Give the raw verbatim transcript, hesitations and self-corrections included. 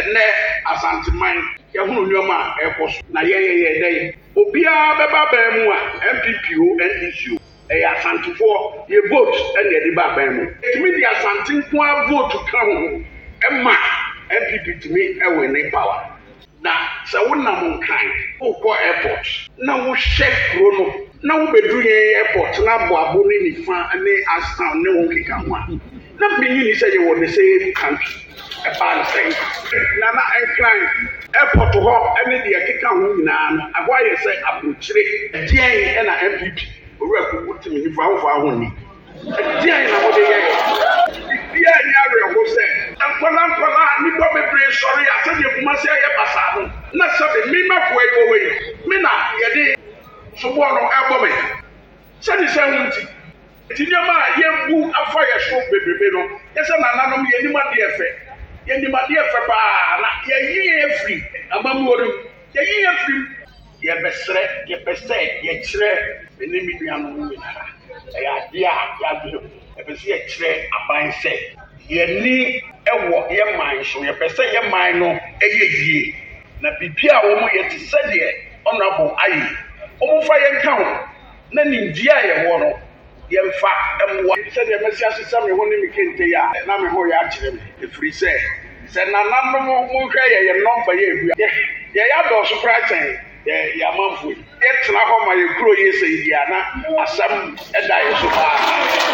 ɛnɛ asanteman yɛhunu nneɛma a ɛkɔ so na yɛyɛyɛ dɛ obiara bɛba bɛn mu a M P P o N D C o ɛyɛ asantefoɔ yɛ vote ɛna yɛde ba bɛn mu ɛtumi de asante nko a vote ka ho ɛma M P P tumi ɛwɔ ne power na sɛ wonam nkan wokɔ airport na wohyɛ kuro no na wobɛduru yɛn airport na aboabo ne nifa ne asan ne wo keka ho a na menyi ni sɛ yɛwɔ the same country ɛbaa no sɛn na na ɛnkran airport hɔ ɛne deɛ keka ho nyinaa no ɛhɔ ayɛ sɛ aburokyire ɛdeɛn ɛna M P P owura kuku tumi nifa ahofa ho ni ɛdeɛn na wɔde yɛyɛ bibia ni awerɛho sɛ nkɔla nkɔla nnipa bebree sɔre a sɛdeɛ kumase ayɛ basaa no na sɛde memakoa yi wɔ wei me na yɛde soboɔ no ɛbɔ me sɛde sɛ ho nti nti nneɛma a yɛbu afa yɛ so bebrebe no yɛ sɛ nananom yɛnim adeɛ fɛ yɛnim adeɛ fɛ paa na yɛyi yɛ afiri amammuo no yɛyi yɛ afiri yɛbɛsrɛ yɛpɛ sɛ yɛkyerɛ ɛne me nuanom nyinaa ɛyɛ adeɛ a yɛadwene ɛpɛ sɛ yɛkyerɛ aban sɛ yɛni ɛwɔ yɛ man so yɛpɛ sɛ yɛ man no ɛyɛ yie na biribi a wɔn yɛ te sɛdeɛ ɔnabɔ ayɛ wɔn fa yɛn ka ho na nimdeɛ a yɛwɔ no yɛmfa ɛmmoa sɛdeɛ mɛsi asesa me ho ne me kente yi a na me ho yɛ akyerɛ me ɛfiri sɛ sɛ nananom mohwɛ yɛ yɛ nɔmba yɛ agu yɛyɛ adɔɔso koraa kyɛn yɛ amanfoɔ yi yɛtena hɔ ma yɛkuro yɛ sɛ yi a na asɛm ɛda yɛ so paa